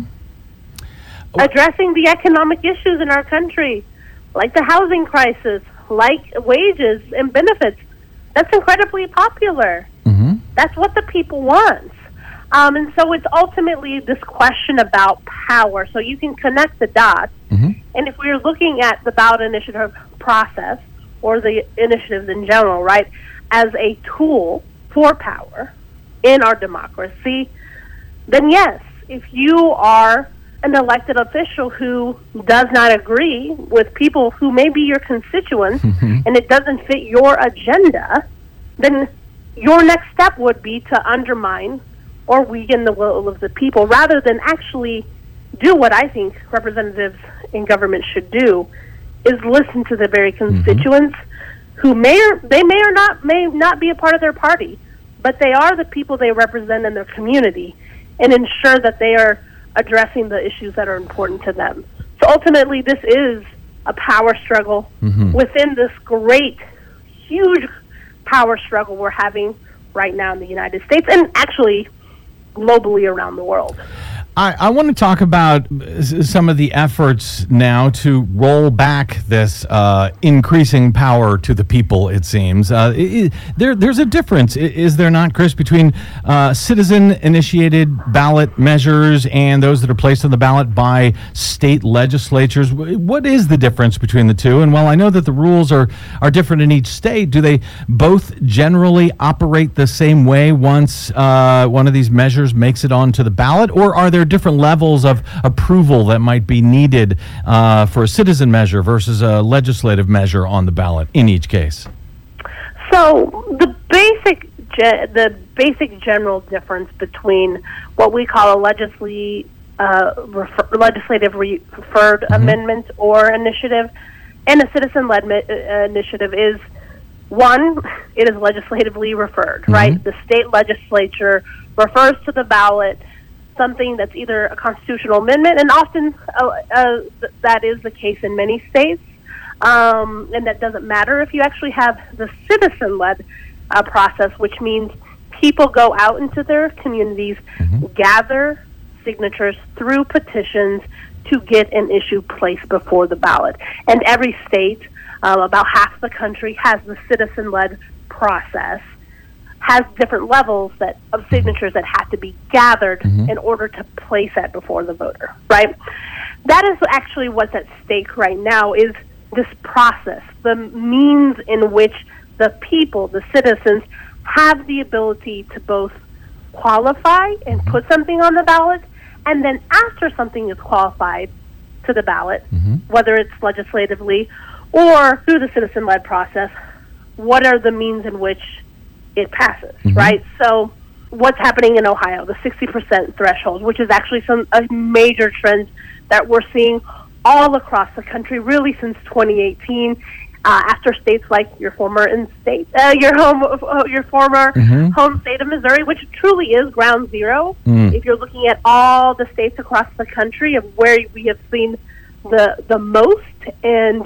[SPEAKER 9] Addressing the economic issues in our country, like the housing crisis, like wages and benefits, that's incredibly popular.
[SPEAKER 7] Mm-hmm.
[SPEAKER 9] That's what the people want. Um, and so it's ultimately this question about power. So you can connect the dots.
[SPEAKER 7] Mm-hmm.
[SPEAKER 9] And if we're looking at the ballot initiative process or the initiatives in general, right, as a tool for power in our democracy, then yes, if you are an elected official who does not agree with people who may be your constituents
[SPEAKER 7] Mhm.
[SPEAKER 9] and it doesn't fit your agenda, then your next step would be to undermine or weaken the will of the people rather than actually do what I think representatives in government should do, is listen to the very constituents who may or they may or not may not be a part of their party, but they are the people they represent in their community, and ensure that they are addressing the issues that are important to them. So ultimately, this is a power struggle
[SPEAKER 7] Mhm.
[SPEAKER 9] within this great, huge power struggle we're having right now in the United States, and actually globally around the world.
[SPEAKER 7] I, I want to talk about s- some of the efforts now to roll back this uh, increasing power to the people, it seems. Uh, i i there, there's a difference, i- is there not, Chris, between uh, citizen-initiated ballot measures and those that are placed on the ballot by state legislatures? Wh- What is the difference between the two? And while I know that the rules are, are different in each state, do they both generally operate the same way once uh, one of these measures makes it onto the ballot? Or are there different levels of approval that might be needed uh, for a citizen measure versus a legislative measure on the ballot in each case?
[SPEAKER 9] So the basic ge- the basic general difference between what we call a legisl- uh, refer- legislative re- referred amendment or initiative and a citizen-led mi- uh, initiative is, one, it is legislatively referred, right? The state legislature refers to the ballot something that's either a constitutional amendment, and often uh, uh, th- that is the case in many states. Um, and that doesn't matter if you actually have the citizen-led uh, process, which means people go out into their communities, gather signatures through petitions to get an issue placed before the ballot. And every state, um, about half the country, has the citizen-led process, has different levels that of signatures that have to be gathered in order to place that before the voter, right? That is actually what's at stake right now, is this process, the means in which the people, the citizens, have the ability to both qualify and put something on the ballot, and then after something is qualified to the ballot, whether it's legislatively or through the citizen-led process, what are the means in which it passes, right? So what's happening in Ohio, the sixty percent threshold, which is actually some a major trend that we're seeing all across the country, really since twenty eighteen, uh, after states like your former in state, uh, your home, uh, your former
[SPEAKER 7] Mhm.
[SPEAKER 9] home state of Missouri, which truly is ground zero.
[SPEAKER 7] Mm.
[SPEAKER 9] If you're looking at all the states across the country of where we have seen the the most and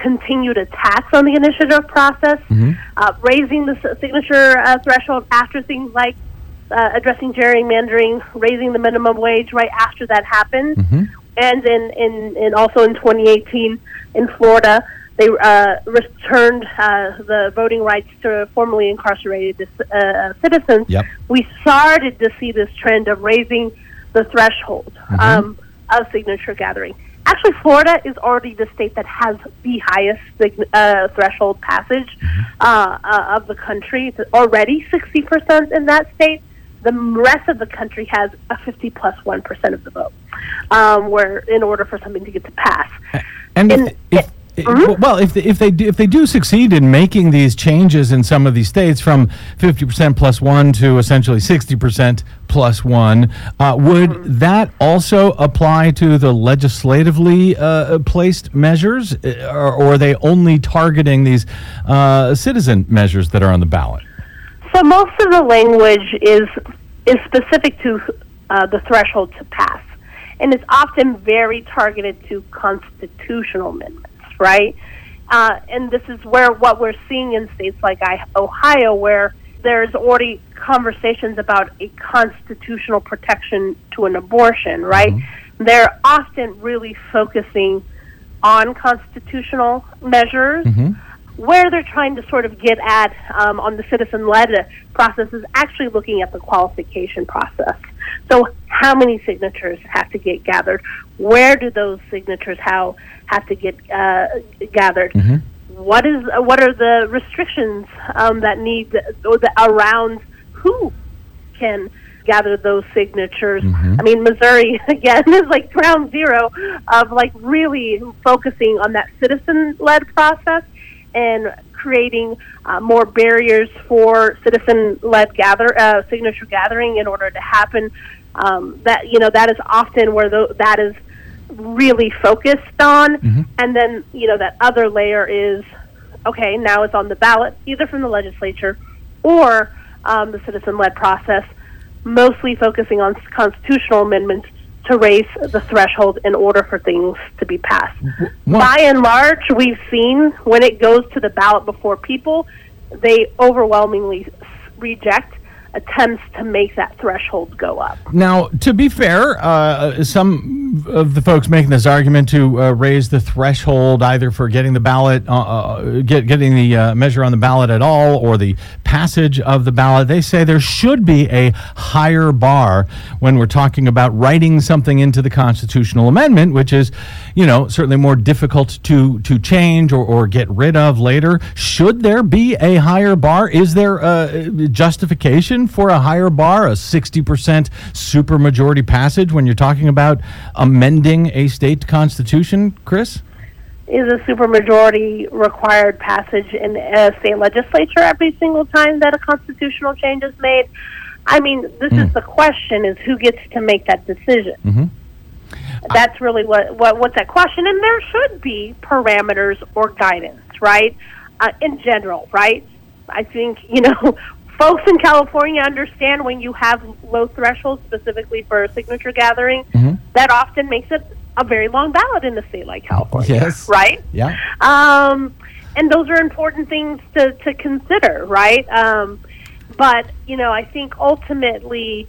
[SPEAKER 9] continued attacks on the initiative process,
[SPEAKER 7] Mm-hmm.
[SPEAKER 9] uh, raising the s- signature uh, threshold after things like uh, addressing gerrymandering, raising the minimum wage right after that happened,
[SPEAKER 7] Mm-hmm.
[SPEAKER 9] and in, in, in also in twenty eighteen in Florida, they uh, returned uh, the voting rights to formerly incarcerated uh, citizens.
[SPEAKER 7] Yep.
[SPEAKER 9] We started to see this trend of raising the threshold
[SPEAKER 7] Mm-hmm.
[SPEAKER 9] um, of signature gathering. Actually, Florida is already the state that has the highest sign- uh, threshold passage uh, uh, of the country. It's already sixty percent in that state. The rest of the country has a fifty plus one percent of the vote, um, where in order for something to get to pass.
[SPEAKER 7] And if,
[SPEAKER 9] In-
[SPEAKER 7] if, if-
[SPEAKER 9] Mhm.
[SPEAKER 7] well, if they, if they do, if they do succeed in making these changes in some of these states from fifty percent plus one to essentially sixty percent plus one, uh, would
[SPEAKER 9] Mm-hmm.
[SPEAKER 7] that also apply to the legislatively uh, placed measures, uh, or, or are they only targeting these uh, citizen measures that are on the ballot?
[SPEAKER 9] So most of the language is is specific to uh, the threshold to pass, and it's often very targeted to constitutional amendments, right? Uh, and this is where what we're seeing in states like I- Ohio, where there's already conversations about a constitutional protection to an abortion, right? They're often really focusing on constitutional measures. Where they're trying to sort of get at um, on the citizen-led process is actually looking at the qualification process. So how many signatures have to get gathered? Where do those signatures how have to get uh, gathered? What is uh, what are the restrictions um, that need or the, around who can gather those signatures? I mean, Missouri again is like ground zero of like really focusing on that citizen-led process and creating uh, more barriers for citizen-led gather uh, signature gathering in order to happen. Um, that you know that is often where the, that is really focused on, and then you know that other layer is okay. Now it's on the ballot, either from the legislature or um, the citizen-led process, mostly focusing on constitutional amendments to raise the threshold in order for things to be passed.
[SPEAKER 7] Well-
[SPEAKER 9] By and large, we've seen when it goes to the ballot before people, they overwhelmingly s- reject attempts to make that threshold go up.
[SPEAKER 7] Now, to be fair, uh, some of the folks making this argument to uh, raise the threshold either for getting the ballot, uh, uh, get, getting the uh, measure on the ballot at all, or the passage of the ballot, they say there should be a higher bar when we're talking about writing something into the constitutional amendment, which is, you know, certainly more difficult to to change or, or get rid of later. Should there be a higher bar? Is there a justification for a higher bar, a sixty percent supermajority passage when you're talking about amending a state constitution, Chris?
[SPEAKER 9] Is a supermajority required passage in a state legislature every single time that a constitutional change is made? I mean, this is the question: is who gets to make that decision?
[SPEAKER 7] Mm-hmm.
[SPEAKER 9] That's really what, what what's that question, and there should be parameters or guidance, right? Uh, in general, right? I think you know, folks in California understand when you have low thresholds, specifically for signature gathering, that often makes it a very long ballot in a state like California,
[SPEAKER 7] Yes.
[SPEAKER 9] right?
[SPEAKER 7] Yeah.
[SPEAKER 9] Um, and those are important things to, to consider, right? Um, but, you know, I think ultimately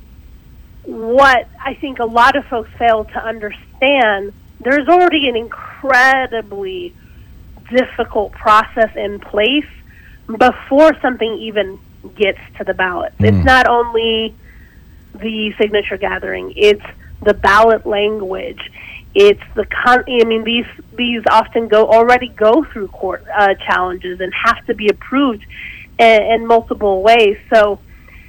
[SPEAKER 9] what I think a lot of folks fail to understand, there's already an incredibly difficult process in place before something even gets to the ballot. It's not only the signature gathering, it's the ballot language. It's the con- I mean these these often go already go through court uh, challenges and have to be approved in, in multiple ways. So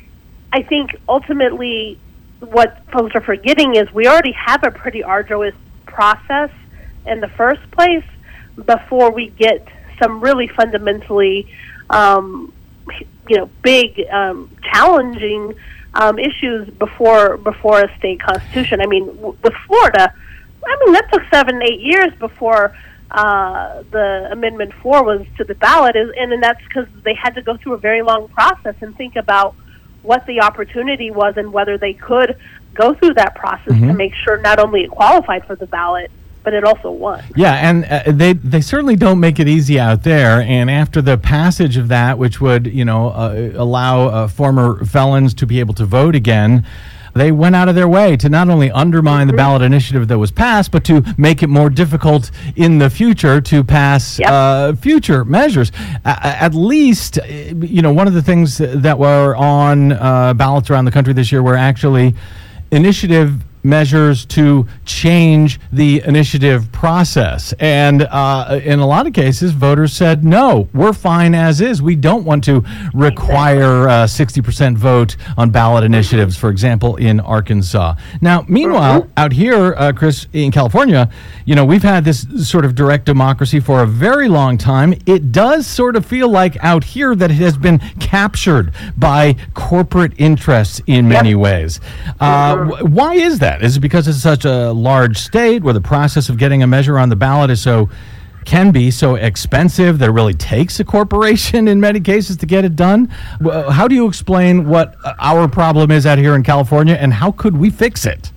[SPEAKER 9] I think ultimately what folks are forgetting is we already have a pretty arduous process in the first place before we get some really fundamentally um, you know big um, challenging um, issues before before a state constitution. I mean w- with Florida, I mean, that took seven, eight years before uh, the Amendment four was to the ballot, is, and, and that's because they had to go through a very long process and think about what the opportunity was and whether they could go through that process to make sure not only it qualified for the ballot, but it also won.
[SPEAKER 7] Yeah, and uh, they they certainly don't make it easy out there. And after the passage of that, which would, you know, uh, allow uh, former felons to be able to vote again, they went out of their way to not only undermine the ballot initiative that was passed, but to make it more difficult in the future to pass
[SPEAKER 9] Yep.
[SPEAKER 7] uh, future measures. Uh, at least, uh, you know, one of the things that were on uh, ballots around the country this year were actually initiative measures to change the initiative process. And uh, in a lot of cases, voters said, no, we're fine as is. We don't want to require a sixty percent vote on ballot initiatives, for example, in Arkansas. Now, meanwhile, mm-hmm. out here, uh, Chris, in California, you know, we've had this sort of direct democracy for a very long time. It does sort of feel like out here that it has been captured by corporate interests in many
[SPEAKER 9] Yep.
[SPEAKER 7] ways. Uh,
[SPEAKER 9] Mm-hmm.
[SPEAKER 7] wh- why is that? Is it because it's such a large state where the process of getting a measure on the ballot is so can be so expensive that it really takes a corporation in many cases to get it done? Wh- How do you explain what uh, our problem is out here in California, and how could we fix it?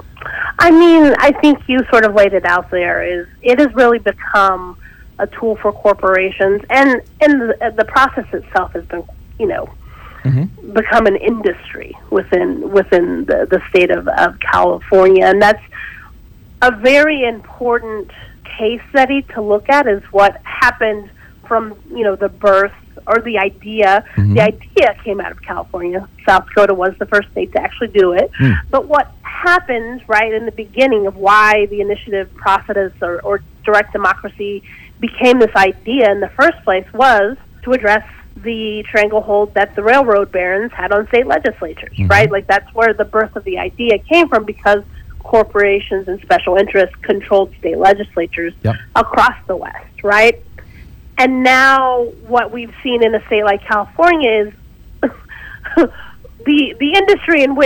[SPEAKER 9] I mean, I think you sort of laid it out there. Is it has really become a tool for corporations, and and the, the process itself has been, you know, mm-hmm. become an industry within within the, the state of, of California, and that's a very important case study to look at. Is what happened from, you know, the birth or the idea. Mm-hmm. The idea came out of California. South Dakota was the first state to actually do it. Mm. But what happened right in the beginning of why the initiative process or, or direct democracy became this idea in the first place was to address the stranglehold that the railroad barons had on state legislatures, mm-hmm. right? Like, that's where the birth of the idea came from, because corporations and special interests controlled state legislatures yep. across the West, right? And now what we've seen in a state like California is the the industry in which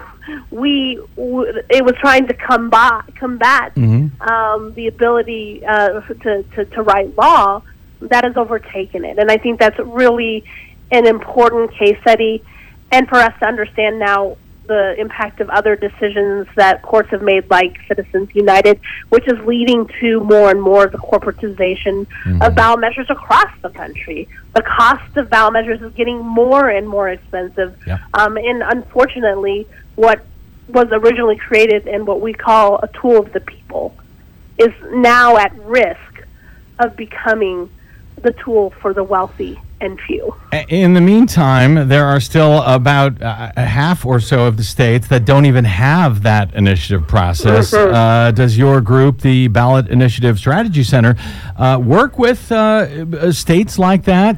[SPEAKER 9] we w- it was trying to combat combat mm-hmm. um, the ability uh, to, to to write law, that has overtaken it. And I think that's really an important case study, and for us to understand now the impact of other decisions that courts have made, like Citizens United, which is leading to more and more of the corporatization mm-hmm. of ballot measures across the country. The cost of ballot measures is getting more and more expensive. Yeah. Um, and unfortunately, what was originally created and what we call a tool of the people is now at risk of becoming the tool for the wealthy and few.
[SPEAKER 7] In the meantime, there are still about uh, half or so of the states that don't even have that initiative process. Mm-hmm. Uh, does your group, the Ballot Initiative Strategy Center, uh, work with uh, states like that?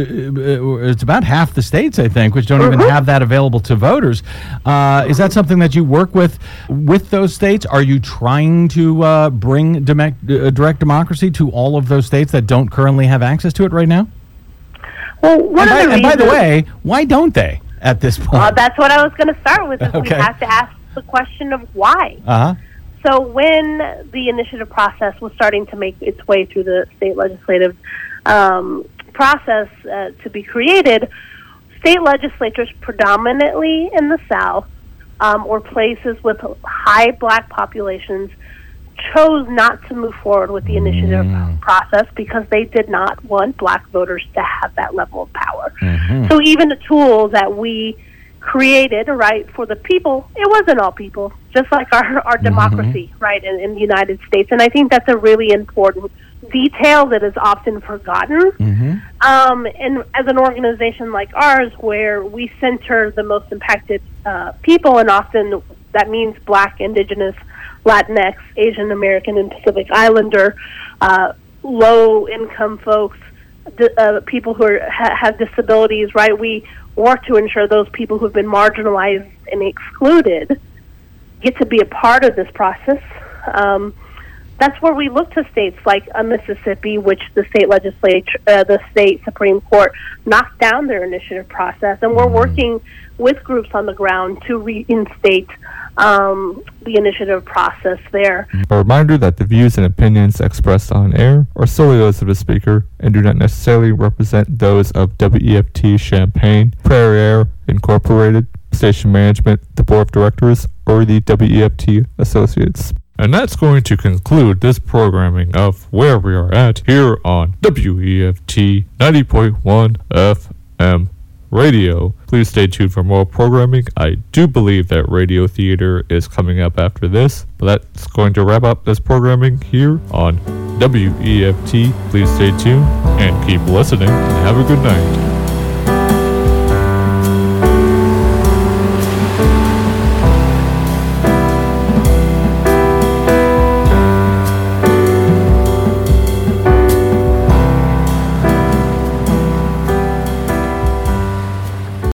[SPEAKER 7] To uh, it's about half the states, I think, which don't mm-hmm. even have that available to voters. Uh, is that something that you work with with those states? Are you trying to uh, bring direct, uh, direct democracy to all of those states that don't currently have access to it right now?
[SPEAKER 9] Well, one
[SPEAKER 7] and, by,
[SPEAKER 9] of the
[SPEAKER 7] and by the
[SPEAKER 9] reasons-
[SPEAKER 7] way, why don't they at this point?
[SPEAKER 9] Uh, that's what I was going to start with. Is
[SPEAKER 7] Okay.
[SPEAKER 9] we have to ask the question of why.
[SPEAKER 7] Uh-huh.
[SPEAKER 9] So when the initiative process was starting to make its way through the state legislative um, process uh, to be created, state legislatures predominantly in the South um, or places with high black populations chose not to move forward with the initiative mm. process because they did not want black voters to have that level of power. Mm-hmm. So even the tool that we created, right, for the people, it wasn't all people, just like our, our mm-hmm. democracy, right, in, in the United States. And I think that's a really important detail that is often forgotten. Mm-hmm. Um, and as an organization like ours, where we center the most impacted uh, people, and often that means black, indigenous, Latinx, Asian American, and Pacific Islander, uh, low-income folks, di- uh, people who are, ha- have disabilities, right? We work to ensure those people who've been marginalized and excluded get to be a part of this process. Um, that's where we look to states like uh, Mississippi, which the state legislature, uh, the state Supreme Court knocked down their initiative process, and we're working with groups on the ground to reinstate um, the initiative process there.
[SPEAKER 4] A reminder that the views and opinions expressed on air are solely those of the speaker and do not necessarily represent those of W E F T Champaign, Prairie Air Incorporated, station management, the board of directors, or the W E F T associates. And that's going to conclude this programming of Where We Are At here on W E F T ninety point one F M Radio. Please stay tuned for more programming. I do believe that Radio Theater is coming up after this, but that's going to wrap up this programming here on W E F T. Please stay tuned and keep listening, and have a good night.